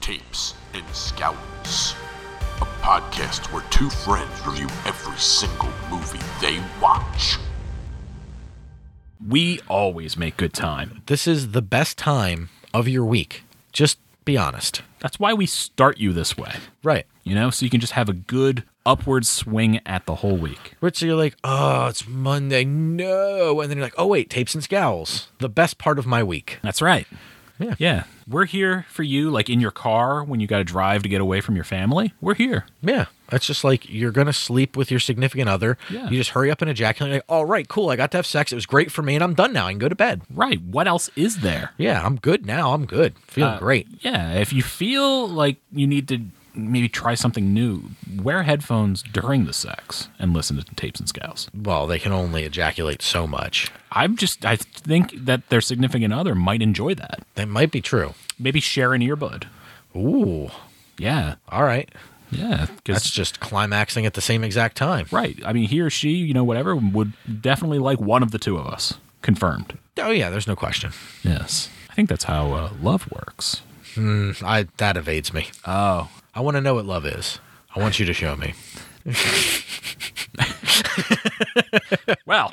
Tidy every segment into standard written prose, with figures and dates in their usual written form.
Tapes and Scowls, a podcast where two friends review every single movie they watch. We always make good time. This is the best time of your week. Just be honest. That's why we start you this way, Right. you know, so you can just have a good upward swing at the whole week. Which you're like, oh, it's Monday. No. And then you're like, oh, wait, Tapes and Scowls. The best part of my week. That's right. Yeah. Yeah. We're here for you, like in your car when you got to drive to get away from your family. We're here. Yeah. It's just like you're going to sleep with your significant other. Yeah. You just hurry up and ejaculate. You're like, all right, cool. I got to have sex. It was great for me and I'm done now. I can go to bed. Right. What else is there? Yeah, I'm good now. I'm good. Feeling great. Yeah. If you feel like you need to maybe try something new, wear headphones during the sex and listen to Tapes and Scowls. Well, they can only ejaculate so much. I think that their significant other might enjoy that. That might be true. Maybe share an earbud. Ooh. Yeah. All right. Yeah. That's just climaxing at the same exact time. Right. I mean, he or she, you know, whatever, would definitely like one of the two of us. Confirmed. Oh, yeah, there's no question. Yes. I think that's how love works. That evades me. Oh. I want to know what love is. I want you to show me. Well.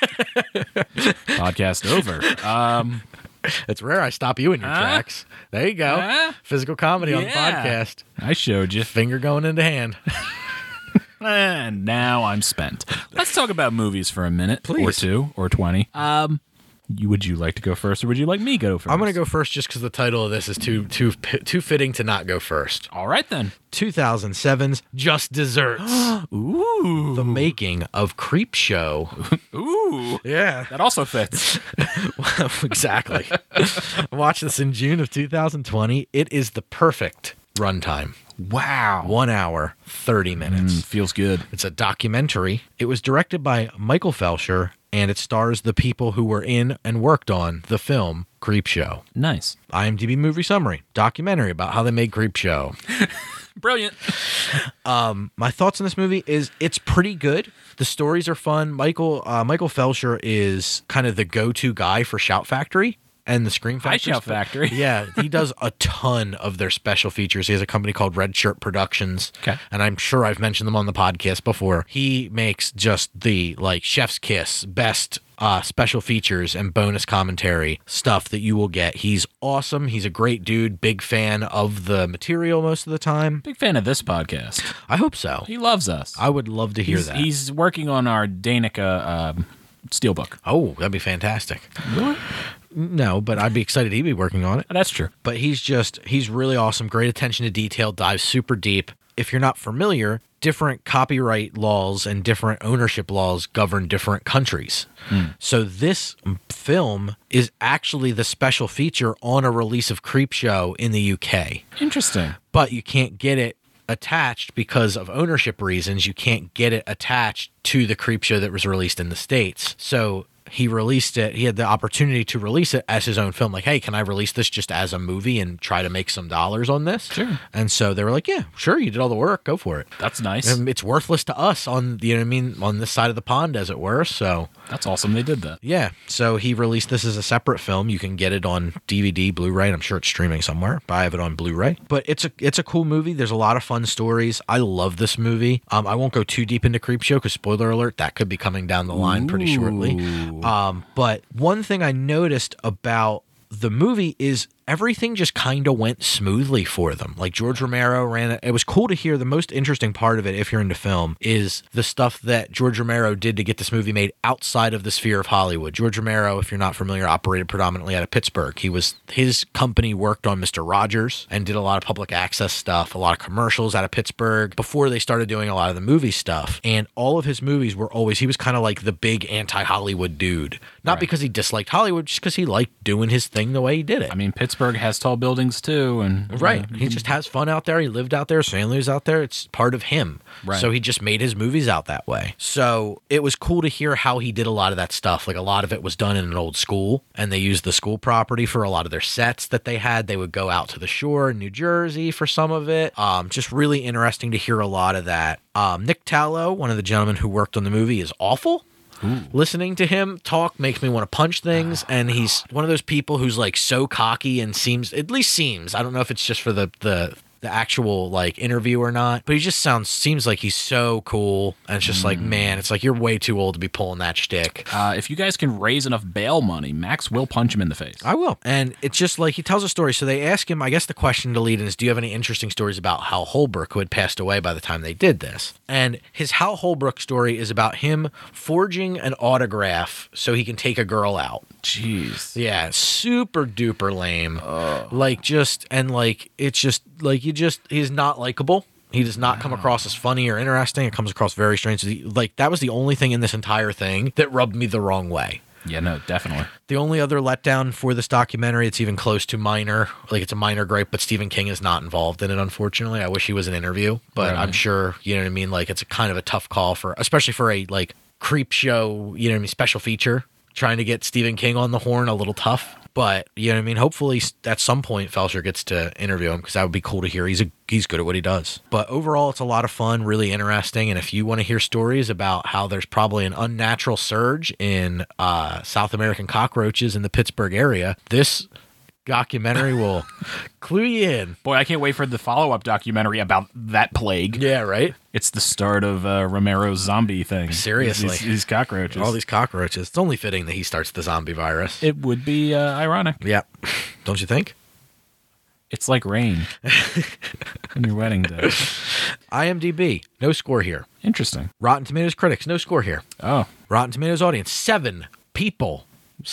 Podcast over. It's rare I stop you in your tracks. There you go. Physical comedy on the Yeah. podcast. I showed you. Finger going into hand. And now I'm spent. Let's talk about movies for a minute. Please. Or two. Or 20. Would you like to go first or would you like me go first? I'm going to go first just because the title of this is too fitting to not go first. All right, then. 2007's Just Desserts. Ooh. The making of Creepshow. Ooh. Yeah. That also fits. Exactly. I watched this in June of 2020. It is the perfect runtime. Wow. 1 hour, 30 minutes. Feels good. It's a documentary. It was directed by Michael Felsher, and it stars the people who were in and worked on the film Creepshow. Nice. IMDb movie summary, documentary about how they made Creepshow. Brilliant. My thoughts on this movie is it's pretty good. The stories are fun. Michael Felsher is kind of the go-to guy for Shout Factory and the Scream Factory. Hi, Shout Factory. Yeah, he does a ton of their special features. He has a company called Red Shirt Productions. Okay. And I'm sure I've mentioned them on the podcast before. He makes just the like chef's kiss, best special features and bonus commentary stuff that you will get. He's awesome. He's a great dude. Big fan of the material most of the time. Big fan of this podcast. I hope so. He loves us. I would love to hear that. He's working on our Danica steelbook. Oh, that'd be fantastic. What? No, but I'd be excited he'd be working on it. That's true. But he's really awesome. Great attention to detail, dives super deep. If you're not familiar, different copyright laws and different ownership laws govern different countries. So this film is actually the special feature on a release of Creepshow in the UK. Interesting. But you can't get it attached because of ownership reasons. You can't get it attached to the Creepshow that was released in the States. So he released it. He had the opportunity to release it as his own film. Like, hey, can I release this just as a movie and try to make some dollars on this? Sure. And so they were like, yeah, sure. You did all the work. Go for it. That's nice. And it's worthless to us on, you know what I mean, on this side of the pond, as it were. So That's awesome. They did that. yeah. So he released this as a separate film. You can get it on DVD, Blu-ray. And I'm sure it's streaming somewhere, but I have it on Blu-ray. But it's a cool movie. There's a lot of fun stories. I love this movie. I won't go too deep into Creepshow because spoiler alert, that could be coming down the line pretty shortly. But one thing I noticed about the movie is everything just kind of went smoothly for them. Like George Romero ran it. It was cool to hear. The most interesting part of it, if you're into film, is the stuff that George Romero did to get this movie made outside of the sphere of Hollywood. George Romero, if you're not familiar, operated predominantly out of Pittsburgh. His company worked on Mr. Rogers and did a lot of public access stuff, a lot of commercials out of Pittsburgh before they started doing a lot of the movie stuff. And all of his movies were always, he was kind of like the big anti-Hollywood dude. Not Right. because he disliked Hollywood, just because he liked doing his thing the way he did it. I mean, Pittsburgh has tall buildings too, and Right. He just has fun out there. He lived out there. His family was out there. It's part of him. Right. So he just made his movies out that way. So it was cool to hear how he did a lot of that stuff. Like a lot of it was done in an old school, and they used the school property for a lot of their sets that they had. They would go out to the shore in New Jersey for some of it. Just really interesting to hear a lot of that. Nick Tallow, one of the gentlemen who worked on the movie, is awful. Listening to him talk makes me want to punch things, and he's one of those people who's like so cocky and seems, I don't know if it's just for the actual like interview or not, but he just seems like he's so cool, and it's just like, man, it's like you're way too old to be pulling that shtick. If you guys can raise enough bail money, Max will punch him in the face. I will. And it's just like he tells a story. So they ask him, I guess the question to lead in is, do you have any interesting stories about Hal Holbrook, who had passed away by the time they did this? And his Hal Holbrook story is about him forging an autograph so he can take a girl out. Jeez. Yeah, super duper lame. He's not likable. He does not come across as funny or interesting. It comes across very strange. Like, that was the only thing in this entire thing that rubbed me the wrong way. Yeah, no, definitely. The only other letdown for this documentary, it's even close to minor. Like, it's a minor gripe, but Stephen King is not involved in it, unfortunately. I wish he was an interview, but Right. I'm sure, you know what I mean? Like, it's a kind of a tough call especially for a, like, creep show, you know what I mean, special feature. Trying to get Stephen King on the horn, a little tough. But, you know what I mean? Hopefully, at some point, Felcher gets to interview him, because that would be cool to hear. He's good at what he does. But overall, it's a lot of fun, really interesting. And if you want to hear stories about how there's probably an unnatural surge in South American cockroaches in the Pittsburgh area, this documentary will clue you in. Boy, I can't wait for the follow-up documentary about that plague. Yeah, right? It's the start of Romero's zombie thing. Seriously. These cockroaches. All these cockroaches. It's only fitting that he starts the zombie virus. It would be ironic. Yeah. Don't you think? It's like rain on your wedding day. IMDb, no score here. Interesting. Rotten Tomatoes critics, no score here. Oh, Rotten Tomatoes audience, 7 people,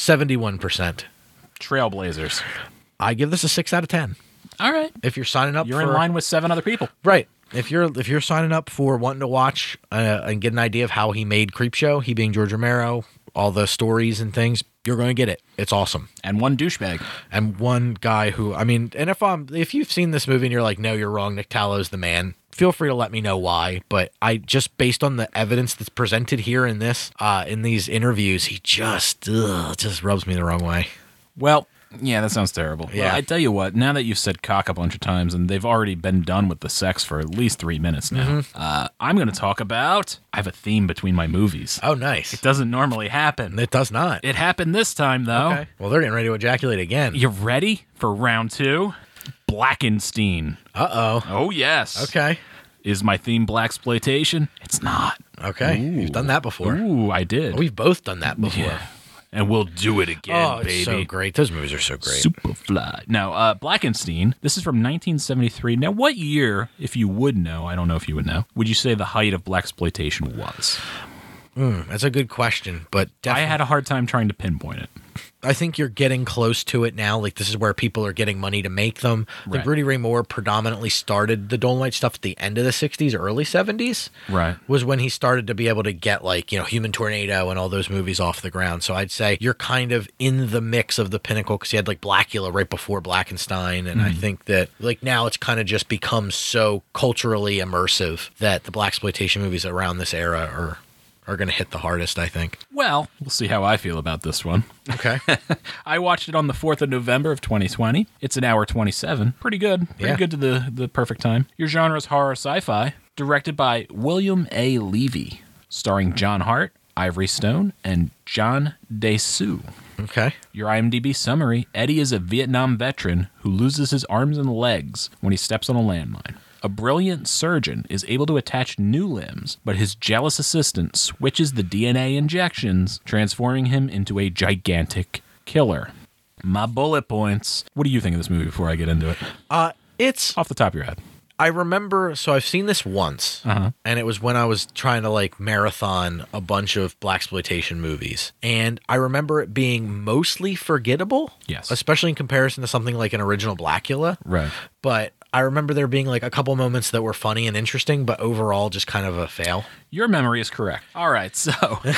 71%. trailblazers. I give this a 6 out of 10. All right. If you're signing up You're in line with 7 other people. Right. If you're signing up for wanting to watch and get an idea of how he made Creepshow, he being George Romero, all the stories and things, you're going to get it. It's awesome. And one douchebag. And one guy who, I mean, and if you've seen this movie and you're like, no, you're wrong, Nick Tallow's the man, feel free to let me know why. But I just, based on the evidence that's presented here in this, in these interviews, he just rubs me the wrong way. Well, yeah, that sounds terrible. Yeah. Well, I tell you what, now that you've said cock a bunch of times, and they've already been done with the sex for at least 3 minutes now, I'm going to talk about, I have a theme between my movies. Oh, nice. It doesn't normally happen. It does not. It happened this time, though. Okay. Well, they're getting ready to ejaculate again. You ready for round 2? Blackenstein. Uh-oh. Oh, yes. Okay. Is my theme blaxploitation? It's not. Okay. You've done that before. Ooh, I did. We've both done that before. Yeah. And we'll do it again, Oh, it's baby. so great. Those movies are so great. Superfly. Now, Blackenstein, this is from 1973. Now, what year, if you would know, I don't know if you would know, would you say the height of blaxploitation was? That's a good question, but I definitely, had a hard time trying to pinpoint it. I think you're getting close to it now. Like, this is where people are getting money to make them. I think Right. Rudy Ray Moore predominantly started the Dolomite stuff at the end of the 60s, early 70s. Right. Was when he started to be able to get, like, you know, Human Tornado and all those movies off the ground. So I'd say you're kind of in the mix of the pinnacle, because he had, like, Blackula right before Blackenstein. And I think that, like, now it's kind of just become so culturally immersive that the blaxploitation movies around this era are going to hit the hardest, I think. Well, we'll see how I feel about this one. Okay. I watched it on the 4th of November of 2020. It's an hour 27. Pretty good. Pretty Yeah. good to the perfect time. Your genre is horror sci-fi. Directed by William A. Levy. Starring John Hart, Ivory Stone, and John DeSue. Okay. Your IMDb summary, Eddie is a Vietnam veteran who loses his arms and legs when he steps on a landmine. A brilliant surgeon is able to attach new limbs, but his jealous assistant switches the DNA injections, transforming him into a gigantic killer. My bullet points. What do you think of this movie before I get into it? It's Off the top of your head. I remember, so I've seen this once, and it was when I was trying to, like, marathon a bunch of blaxploitation movies, and I remember it being mostly forgettable. Yes. Especially in comparison to something like an original Blackula. Right. But I remember there being, like, a couple moments that were funny and interesting, but overall just kind of a fail. Your memory is correct. All right, so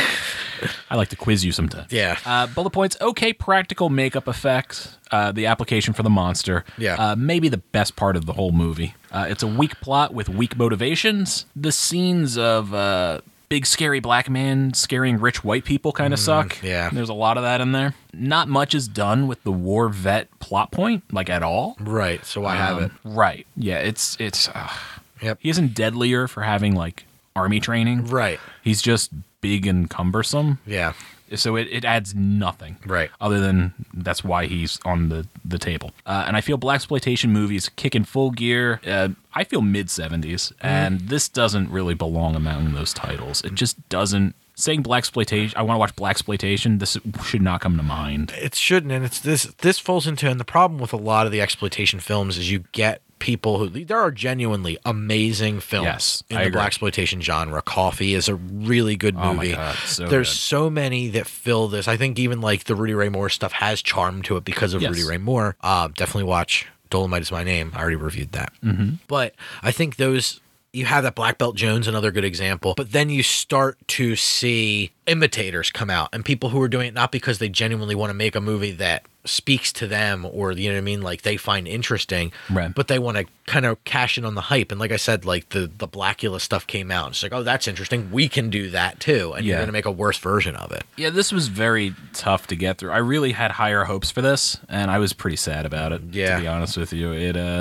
I like to quiz you sometimes. Yeah. Bullet points, okay practical makeup effects, the application for the monster. Yeah. Maybe the best part of the whole movie. It's a weak plot with weak motivations. The scenes of big scary black man scaring rich white people kind of suck. yeah. There's a lot of that in there. Not much is done with the war vet plot point, like at all. Right, so why have it? Right. Yeah, it's Yep. he isn't deadlier for having like army training. Right. He's just big and cumbersome. Yeah. So it adds nothing. Right. Other than that's why he's on the table. And I feel blaxploitation movies kick in full gear. I feel mid-70s. And this doesn't really belong among those titles. It just doesn't. Saying blaxploitation, I want to watch blaxploitation, this should not come to mind. It shouldn't, and it's this falls into, and the problem with a lot of the exploitation films is you get people who, there are genuinely amazing films in the blaxploitation genre. Coffee is a really good movie. Oh my God, There's good. so many that fill this. I think even like the Rudy Ray Moore stuff has charm to it because of Rudy Ray Moore. Definitely watch Dolomite Is My Name. I already reviewed that. But I think those... You have that Black Belt Jones, another good example, but then you start to see imitators come out and people who are doing it not because they genuinely want to make a movie that speaks to them or, you know what I mean, like they find interesting, right, but they want to kind of cash in on the hype. And like I said, like the Blackula stuff came out. It's like, oh, that's interesting. We can do that too. And you're going to make a worse version of it. Yeah, this was very tough to get through. I really had higher hopes for this, and I was pretty sad about it, to be honest with you.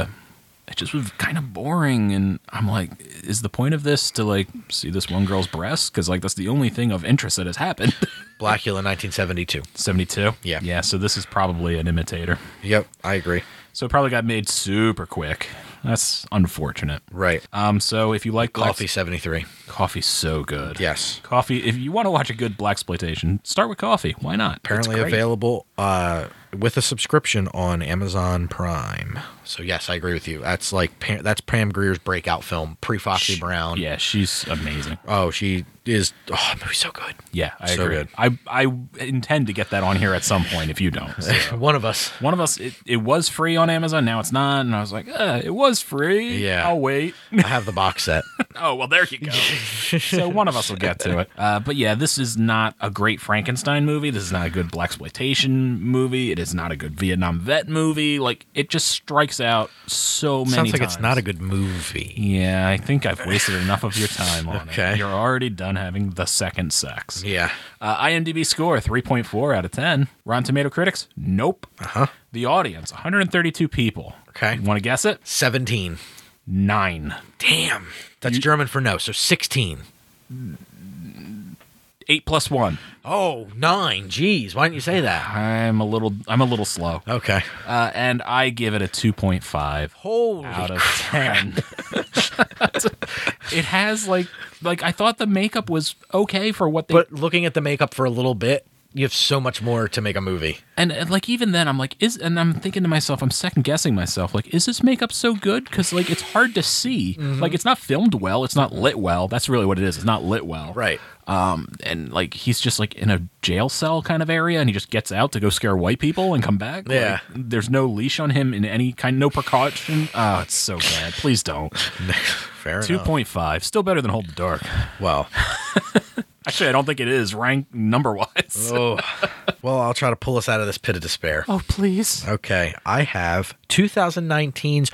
It just was kind of boring, and I'm like, is the point of this to, like, see this one girl's breasts? Because, like, that's the only thing of interest that has happened. Blackula 1972. 72? Yeah. Yeah, so this is probably an imitator. Yep, I agree. So it probably got made super quick. That's unfortunate. Right. So if you like Coffee 73. Coffee's so good. Yes. Coffee, if you want to watch a good blaxploitation, start with Coffee. Why not? Apparently available with a subscription on Amazon Prime. So yes, I agree with you. That's like that's Pam Grier's breakout film, pre-Foxy Brown. Yeah, she's amazing. Oh, she is. Oh, the movie's so good. Yeah, I so agree. Good. I intend to get that on here at some point if you don't. So. One of us. It was free on Amazon. Now it's not. And I was like, it was free. Yeah. I'll wait. I have the box set. Oh, well, there you go. So one of us will get to it. But yeah, this is not a great Frankenstein movie. This is not a good blaxploitation movie. It is not a good Vietnam vet movie. Like, it just strikes out so many Sounds like times. it's not a good movie. Yeah, I think I've wasted enough of your time on Okay. it. You're already done having the second sex. Yeah. IMDb score, 3.4 out of 10. Rotten Tomato Critics, nope. The audience, 132 people. Okay. You want to guess it? 17. 9. Damn. That's German for no, so 16. 8 plus 1. Oh, 9. Jeez, why didn't you say that? I'm a little slow. Okay. And I give it a 2.5 Holy out of 10. It has like I thought the makeup was okay for what they. But looking at the makeup for a little bit, you have so much more to make a movie. And like even then, I'm like, and I'm thinking to myself, I'm second guessing myself, like, is this makeup so good? Because like it's hard to see. Like it's not filmed well, it's not lit well. That's really what it is. It's not lit well, Right. And like he's just like in a jail cell kind of area, and he just gets out to go scare white people and come back. Yeah. Like, there's no leash on him in any kind, no precaution. Oh, it's so bad. Please don't. Fair enough. 2.5, still better than Hold the Dark. Well. Actually, I don't think it is ranked number wise. Oh. Well, I'll try to pull us out of this pit of despair. Oh, please. Okay, I have 2019's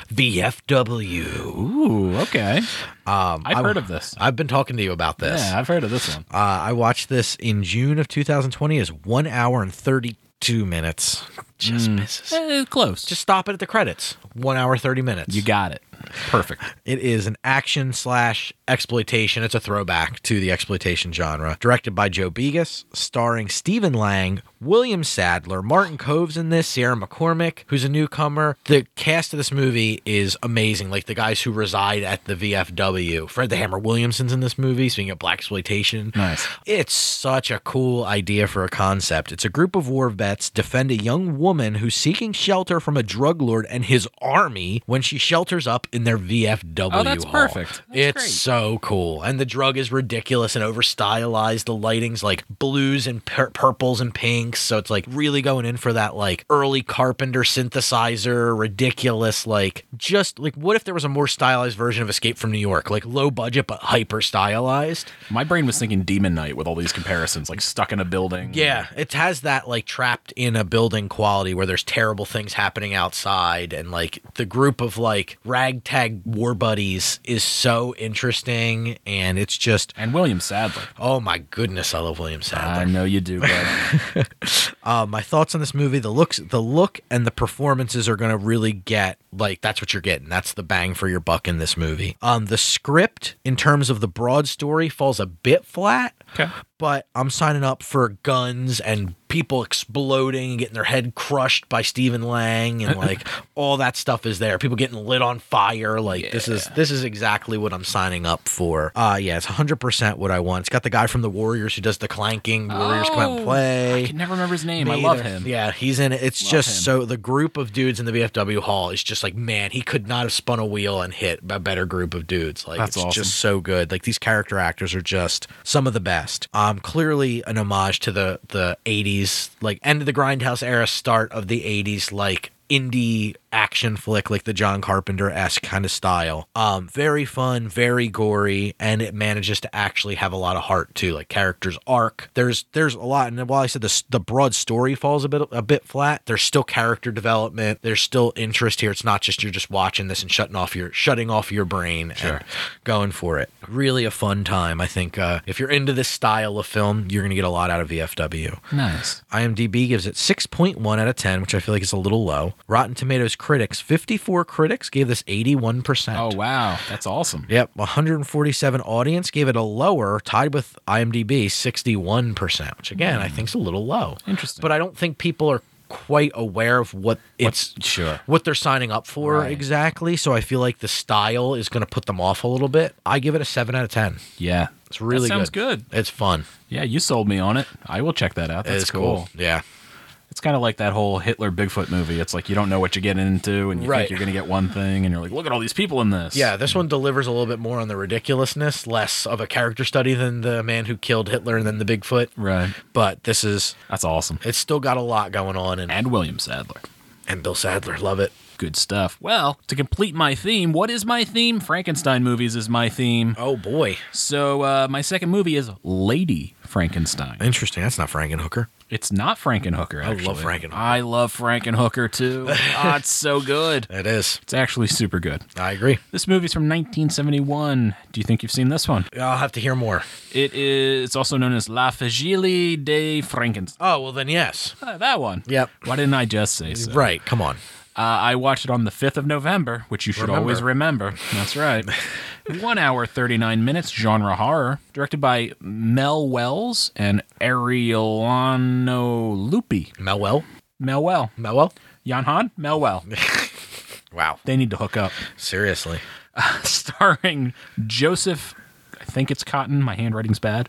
VFW. Ooh, okay. I've heard of this. I've been talking to you about this. Yeah, I've heard of this one. I watched this in June of 2020. It's 1 hour and 32 minutes. Just misses. Close. Just stop it at the credits. 1 hour, 30 minutes. You got it. Perfect. It is an action/exploitation. It's a throwback to the exploitation genre. Directed by Joe Begas, starring Stephen Lang, William Sadler, Martin Cove's in this, Sierra McCormick, who's a newcomer. The cast of this movie is amazing. Like the guys who reside at the VFW. Fred the Hammer Williamson's in this movie, speaking of blaxploitation. Nice. It's such a cool idea for a concept. It's a group of war vets defend a young woman who's seeking shelter from a drug lord and his army when she shelters up in their VFW Oh, that's hall. perfect. That's It's great. so cool. And the drug is ridiculous and over stylized. The lighting's like blues and purples and pinks. So it's like really going in for that like early Carpenter synthesizer, ridiculous, like just like what if there was a more stylized version of Escape from New York? Like low budget but hyper stylized. My brain was thinking Demon Knight with all these comparisons, like stuck in a building. Yeah, it has that like trapped in a building quality where there's terrible things happening outside, and like the group of like ragtag war buddies is so interesting interesting, and it's just, And William Sadler. oh my goodness, I love William Sadler. I know you do, bud. My thoughts on this movie: the look, and the performances are going to really get, like, that's what you're getting. That's the bang for your buck in this movie. The script, in terms of the broad story, falls a bit flat. Okay. But I'm signing up for guns and people exploding and getting their head crushed by Stephen Lang, and like all that stuff is there. People getting lit on fire. Like, this is exactly what I'm signing up for. Yeah, it's 100% what I want. It's got the guy from the Warriors who does the clanking. Warriors come out and play. I can never remember his name. Me I love either. him. Yeah, he's in it. It's Love just him. so, the group of dudes in the VFW hall is just like, man, he could not have spun a wheel and hit a better group of dudes. Like, That's it's awesome. just so good. Like, these character actors are just some of the best. Clearly an homage to the 80s, like end of the Grindhouse era, start of the 80s, like indie action flick, like the John Carpenter-esque kind of style. Very fun, very gory, and it manages to actually have a lot of heart too, like characters arc. There's a lot, and while I said the broad story falls a bit flat, there's still character development. There's still interest here. It's not just you're just watching this and shutting off your brain and going for it. Really a fun time. I think if you're into this style of film, you're gonna get a lot out of VFW. Nice. IMDb gives it 6.1 out of 10, which I feel like is a little low. Rotten Tomatoes critics, 54 critics gave this 81%. Oh, wow. That's awesome. Yep, 147 audience gave it a lower, tied with IMDb, 61%, which again, I think is a little low. Interesting. But I don't think people are quite aware of what they're signing up for Right. exactly. So I feel like the style is going to put them off a little bit. I give it a 7 out of 10. Yeah. It's really That sounds good. It's fun. Yeah, you sold me on it. I will check that out. That's It's cool. Yeah. It's kind of like that whole Hitler Bigfoot movie. It's like you don't know what you're getting into, and you Right. think you're going to get one thing, and you're like, look at all these people in this. Yeah, this one delivers a little bit more on the ridiculousness, less of a character study than the man who killed Hitler and then the Bigfoot. Right. But this is, That's awesome. it's still got a lot going on, And William Sadler. and Bill Sadler, love it. Good stuff. Well, to complete my theme, what is my theme? Frankenstein movies is my theme. Oh boy, So my second movie is Lady Frankenstein. interesting. That's not Frankenhooker. It's not Frankenhooker, I actually. love Frankenhooker. I love Frankenhooker, too. It's so good. It is. It's actually super good. I agree. This movie's from 1971. Do you think you've seen this one? I'll have to hear more. It's also known as La Fragile de Frankenstein. Oh well, then yes. That one. Yep. Why didn't I just say so? Right. Come on. I watched it on the 5th of November, which you should always remember. That's right. 1 hour, 39 minutes, genre horror. Directed by Mel Wells and Ariellano Lupi. Melwell. Melwell. Melwell. Jan Han? Melwell. Wow. They need to hook up. Seriously. Starring Joseph, I think it's Cotton. My handwriting's bad.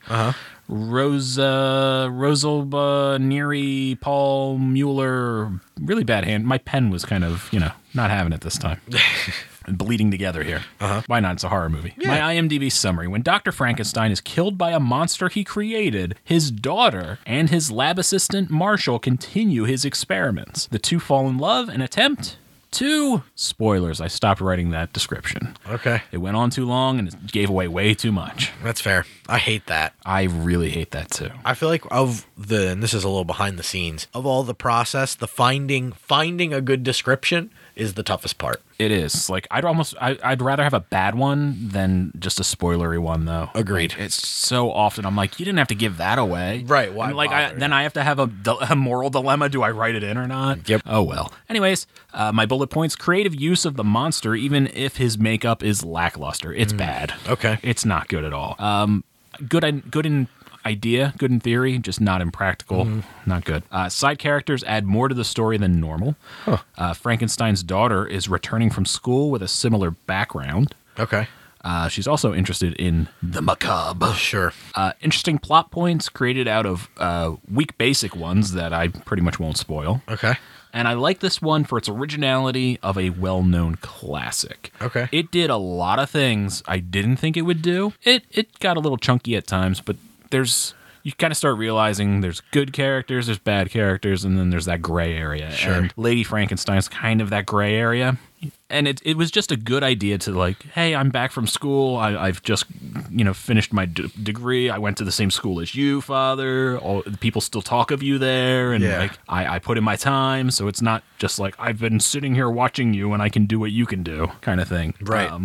Rosalba Neary, Paul Mueller. Really bad hand. My pen was kind of, not having it this time. Bleeding together here. Why not? It's a horror movie. My IMDb summary. When Dr. Frankenstein is killed by a monster he created, his daughter and his lab assistant Marshall continue his experiments. The two fall in love and attempt to... Spoilers, I stopped writing that description. Okay. It went on too long and it gave away way too much. That's fair. I hate that. I really hate that too. I feel like and this is a little behind the scenes, of all the process, the finding a good description is the toughest part. It is. Like, I'd rather have a bad one than just a spoilery one, though. Agreed. Like, it's so often I'm like, you didn't have to give that away. Right, why And, like, bother? then I have to have a moral dilemma. Do I write it in or not? Yep. Oh, well. Anyways, my bullet points, creative use of the monster, even if his makeup is lackluster. It's bad. Okay. It's not good at all. Good in idea, good in theory, just not in practical. Not good. Side characters add more to the story than normal. Frankenstein's daughter is returning from school with a similar background. Okay. She's also interested in the macabre. Sure. Interesting plot points created out of weak basic ones that I pretty much won't spoil. Okay. And I like this one for its originality of a well-known classic. Okay. It did a lot of things I didn't think it would do. It got a little chunky at times, but you kind of start realizing there's good characters, there's bad characters, and then there's that gray area. Sure. And Lady Frankenstein's kind of that gray area. And it was just a good idea to like, hey, I'm back from school. I've just, finished my degree. I went to the same school as you, Father. All people still talk of you there. And Yeah. like, I put in my time. So it's not just like, I've been sitting here watching you and I can do what you can do kind of thing. Right.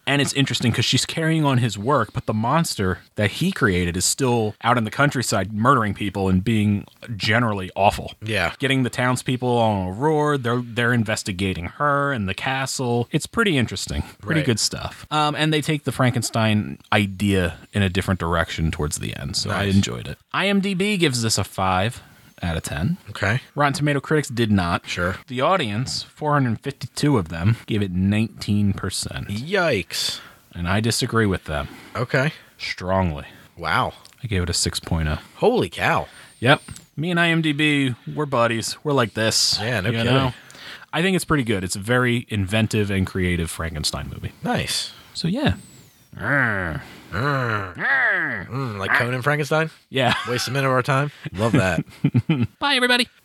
And it's interesting because she's carrying on his work, but the monster that he created is still out in the countryside murdering people and being generally awful. Yeah. Getting the townspeople on a roar. They're investigating her and the castle. It's pretty interesting. Pretty Right. good stuff. And they take the Frankenstein idea in a different direction towards the end. So I Nice. enjoyed it. IMDb gives this a 5 out of 10. Okay. Rotten Tomato critics did not. Sure. The audience, 452 of them, gave it 19%. Yikes. And I disagree with them Okay. strongly. Wow. I gave it a 6.0. Holy cow. Yep. Me and IMDb, we're buddies. We're like this. Yeah, no you kidding. know? I think it's pretty good. It's a very inventive and creative Frankenstein movie. Nice. So, yeah. Like Conan Frankenstein? Yeah. Waste a minute of our time? Love that. Bye, everybody.